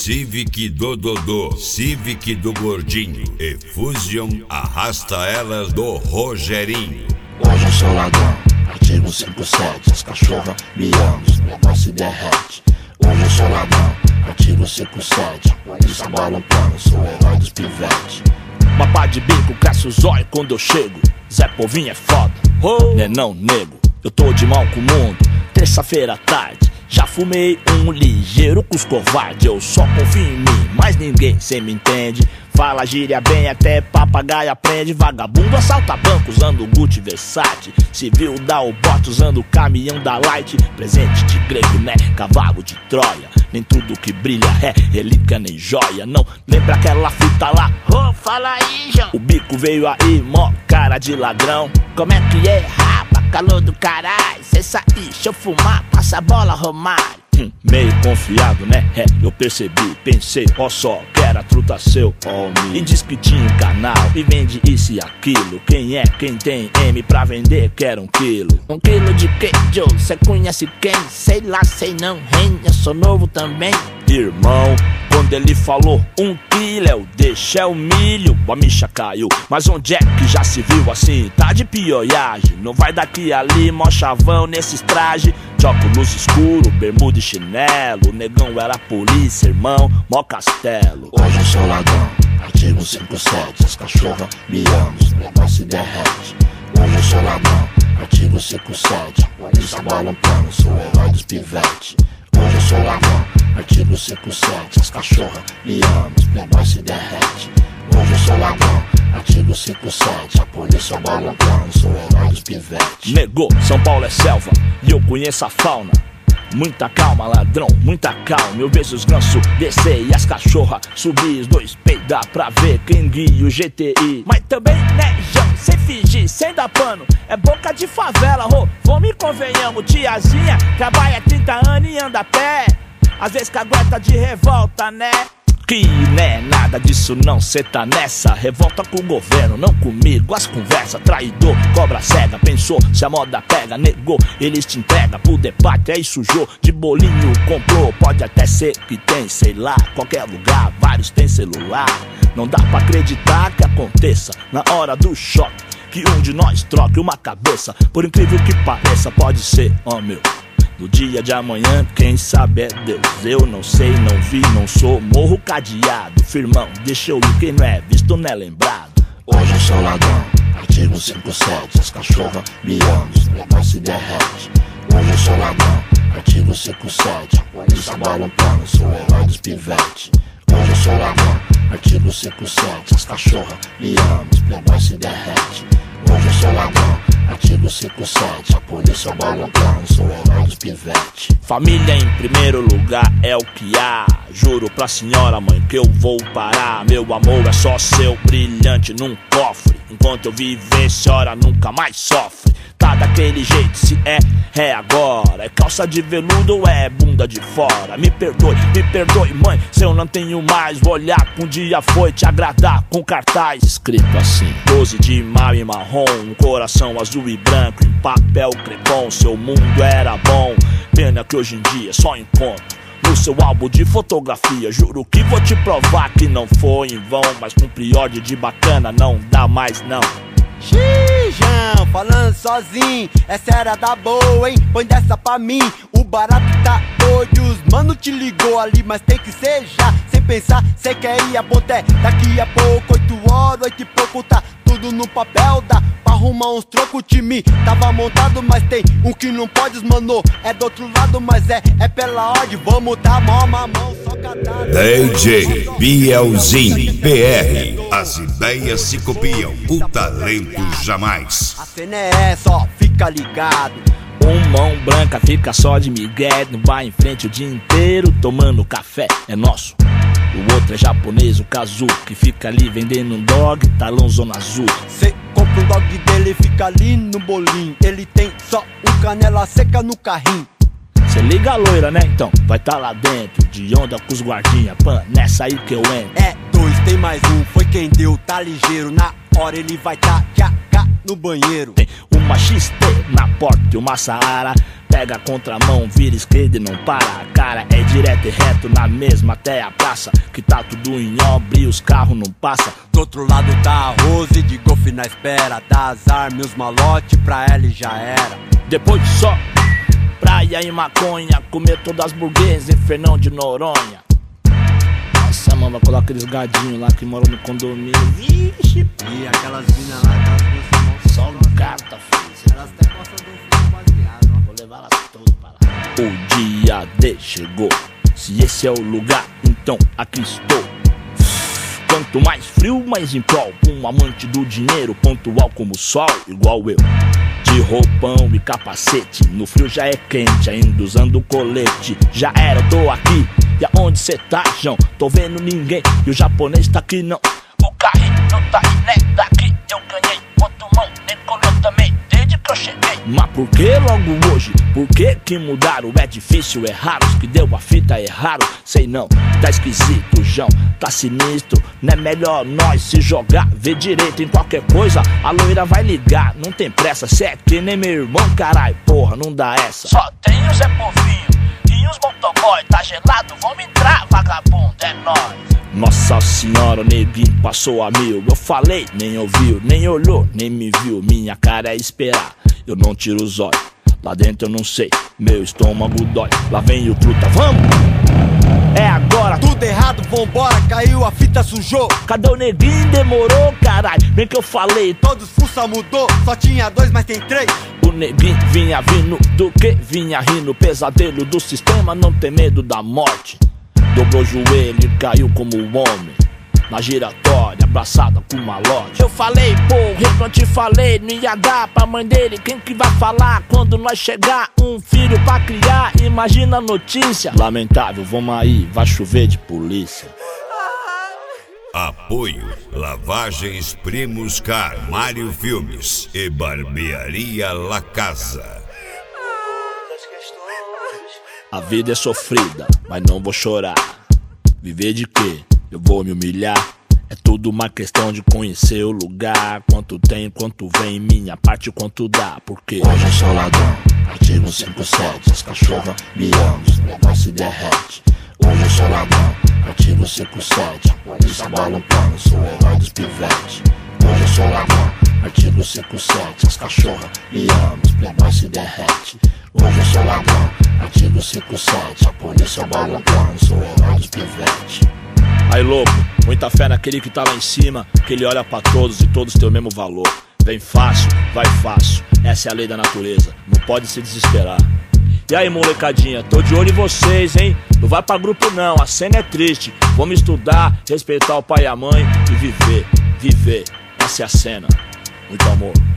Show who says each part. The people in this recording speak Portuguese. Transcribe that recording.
Speaker 1: Civic do Dodô, Civic do Gordinho e Fusion arrasta elas do Rogerinho.
Speaker 2: Hoje eu sou ladrão, artigo 57, as cachorras me amam, os negócios se derrete. Hoje eu sou ladrão, artigo 57, polícia bola um plano, sou o herói dos pivetes.
Speaker 3: Uma pá de bico, cresce o zóio quando eu chego. Zé Povinho é foda, né não nego. Eu tô de mal com o mundo, terça-feira à tarde. Já fumei um ligeiro com os covardes. Eu só confio em mim, mas ninguém cê me entende. Fala gíria bem, até papagaio aprende. Vagabundo assalta banco usando Gucci Versace. Civil dá o bote usando o caminhão da Light. Presente de grego, né? Cavalo de Troia. Nem tudo que brilha é relíquia nem joia. Não lembra aquela fita lá?
Speaker 4: Ô, fala aí, João.
Speaker 3: O bico veio aí, mó cara de ladrão.
Speaker 4: Como é que é, rapa? Calor do caralho. Cê sair, deixa eu fumar, passa a bola, Romário.
Speaker 3: Meio confiado, né? Eu percebi, pensei, ó só, que era truta seu, homem. E diz que tinha um canal e vende isso e aquilo. Quem é, quem tem M pra vender, quer 1 quilo.
Speaker 4: 1 quilo de quê, Joe? Cê conhece quem? Sei lá, sei não, hein? Eu sou novo também.
Speaker 3: Irmão, quando ele falou 1 quilo, eu deixei o milho, a micha caiu. Mas onde é que já se viu assim? Tá de pioiagem, não vai daqui ali, mó chavão nesses trajes. De óculos escuro, bermuda e chinelo. O negão era polícia, irmão, mó castelo.
Speaker 2: Hoje eu sou ladrão, artigo 57, as cachorras me amam, os negócios se derrete. Hoje eu sou ladrão, artigo 57, polícia bola um plano, sou o herói dos pivetes. Hoje eu sou ladrão, artigo 57, as cachorras me amam, os negócios se derrete. Hoje eu sou ladrão, artigo 57, a polícia bola um plano, sou o herói dos pivetes.
Speaker 3: Negou, São Paulo é selva e eu conheço a fauna. Muita calma, ladrão, muita calma. Eu vejo os gansos descer e as cachorras subir. Os dois peidar pra ver quem guia o GTI.
Speaker 4: Mas também, né, João, sem fingir, sem dar pano. É boca de favela, vamos e convenhamos. Tiazinha trabalha 30 anos e anda a pé. Às vezes cagueta de revolta, né?
Speaker 3: Que né, nada disso não, cê tá nessa. Revolta com o governo, não comigo. As conversas, traidor, cobra cega. Pensou, se a moda pega, negou. Eles te entregam pro debate, aí sujou. De bolinho comprou, pode até ser que tem, sei lá. Qualquer lugar, vários tem celular. Não dá pra acreditar que aconteça na hora do choque, que um de nós troque uma cabeça. Por incrível que pareça, pode ser, ó meu. No dia de amanhã, quem sabe é Deus. Eu não sei, não vi, não sou. Morro cadeado, firmão, deixa eu ir. Quem não é visto não é lembrado.
Speaker 2: Hoje eu sou ladrão, artigo 57, as cachorras me amam, os negócios se derrete. Hoje eu sou ladrão, artigo 57, a polícia bola um plano, sou o herói dos pivetes. Hoje eu sou ladrão, artigo 57, as cachorras me amam, os negócios se derrete. Hoje eu sou ladrão, artigo 57, a polícia bola um plano, sou o herói dos pivetes.
Speaker 3: Família em primeiro lugar é o que há. Juro pra senhora mãe que eu vou parar. Meu amor é só seu, brilhante num cofre. Enquanto eu viver, senhora nunca mais sofre. Tá daquele jeito, se é agora. É calça de veludo ou é bunda de fora? Me perdoe mãe, se eu não tenho mais. Vou olhar que um dia foi te agradar com cartaz escrito assim: 12 de maio em marrom, um coração azul e branco em papel crepom. Seu mundo era bom, pena que hoje em dia só encontro no seu álbum de fotografia. Juro que vou te provar que não foi em vão, mas cumprir ordem de bacana não dá mais não.
Speaker 5: Xijão, falando sozinho, essa era da boa, hein? Põe dessa pra mim, o barato tá doido. Os mano te ligou ali, mas tem que ser já. Sem pensar, cê quer ir a ponté. Daqui a pouco, 8 horas, 8 e pouco, tá tudo no papel. Dá pra arrumar uns trocos, o time tava montado, mas tem um que não pode, mano. É do outro lado, mas é pela ordem. Vamos dar mão, mamão, só catar.
Speaker 1: DJ Bielzinho PR. As ideias se copiam, o talento jamais.
Speaker 5: A cena é essa, ó, fica ligado.
Speaker 3: Mão branca fica só de migué, não vai em frente o dia inteiro tomando café, é nosso. O outro é japonês, o Kazu, que fica ali vendendo um dog, talão zona azul.
Speaker 5: Cê compra um dog dele, fica ali no bolinho. Ele tem só um canela seca no carrinho.
Speaker 3: Cê liga a loira, né? Então vai tá lá dentro, de onda com os guardinha. Pan, nessa aí que eu entro.
Speaker 5: É 2, tem mais um, foi quem deu, tá ligeiro. Na hora ele vai tá no banheiro.
Speaker 3: Tem uma XT na porta e uma Saara. Pega a contramão, vira esquerda e não para. A cara é direto e reto na mesma até a praça, que tá tudo em obra e os carros não passam.
Speaker 5: Do outro lado tá a Rose de golfe na espera. Dá as armas e os malote pra ela e já era.
Speaker 3: Depois só praia e maconha, comer todas as burguesas em Fernão de Noronha. Nossa, mano, vai colar aqueles gadinhos lá que moram no condomínio. Vixe,
Speaker 5: e aquelas minas lá, aquelas duas
Speaker 3: só um gata, filho.
Speaker 5: Elas até gostam do filho baseado, ó.
Speaker 3: Vou levar elas todas pra lá. O dia D chegou. Se esse é o lugar, então aqui estou. Quanto mais frio, mais em prol. Um amante do dinheiro, pontual como o sol, igual eu. De roupão e capacete, no frio já é quente, ainda usando colete. Já era, eu tô aqui, e aonde cê tá, João? Tô vendo ninguém, e o japonês tá aqui não. O carrinho não tá aí, né? Daqui eu ganhei, outro mão, decolou também, desde que eu cheguei. Mas por que logo hoje? Por que mudaram? É difícil, é raro, os que deu a fita erraram. Sei não, tá esquisito, João, tá sinistro. Não é melhor nós se jogar, ver direito em qualquer coisa. A loira vai ligar, não tem pressa. Cê é que nem meu irmão, carai, porra, não dá essa. Só tem o Zé Povinho e os motoboy. Tá gelado, vamos entrar, vagabundo, é nóis. Nossa senhora, o neguinho passou a mil. Eu falei, nem ouviu, nem olhou, nem me viu. Minha cara é esperar, eu não tiro os olhos. Lá dentro eu não sei, meu estômago dói. Lá vem o truta, vamos! É agora!
Speaker 5: Tudo errado, vambora, caiu, a fita sujou.
Speaker 3: Cadê o neguinho? Demorou, caralho. Bem que eu falei,
Speaker 5: todos fuça mudou, só tinha dois, mas tem três.
Speaker 3: O neguinho vinha vindo do que? Vinha rindo, pesadelo do sistema, não tem medo da morte. Dobrou o joelho e caiu como um homem na giratória, abraçada com malote. Eu falei, porra, eu não te falei, não ia dar pra mãe dele. Quem que vai falar quando nós chegar? Um filho pra criar, imagina a notícia. Lamentável, vamos aí, vai chover de polícia.
Speaker 1: Apoio Lavagens Primos Car, Mário Filmes e Barbearia La Casa.
Speaker 3: A vida é sofrida, mas não vou chorar. Viver de quê? Eu vou me humilhar. É tudo uma questão de conhecer o lugar. Quanto tem, quanto vem, minha parte, quanto dá. Porque
Speaker 2: hoje eu sou ladrão, artigo 57. As cachorras me amam, os negócios se derrete. Hoje eu sou ladrão, artigo 57. A polícia bola um pano, sou o herói dos pivetes. Hoje eu sou ladrão, artigo 57. As cachorras me amam, os negócios se derrete. Hoje eu sou ladrão, artigo 57. A polícia bola um pano, sou o herói dos pivetes.
Speaker 3: Aí louco, muita fé naquele que tá lá em cima, que ele olha pra todos e todos têm o mesmo valor. Vem fácil, vai fácil, essa é a lei da natureza, não pode se desesperar. E aí molecadinha, tô de olho em vocês, hein? Não vai pra grupo não, a cena é triste. Vamos estudar, respeitar o pai e a mãe e viver, essa é a cena. Muito amor.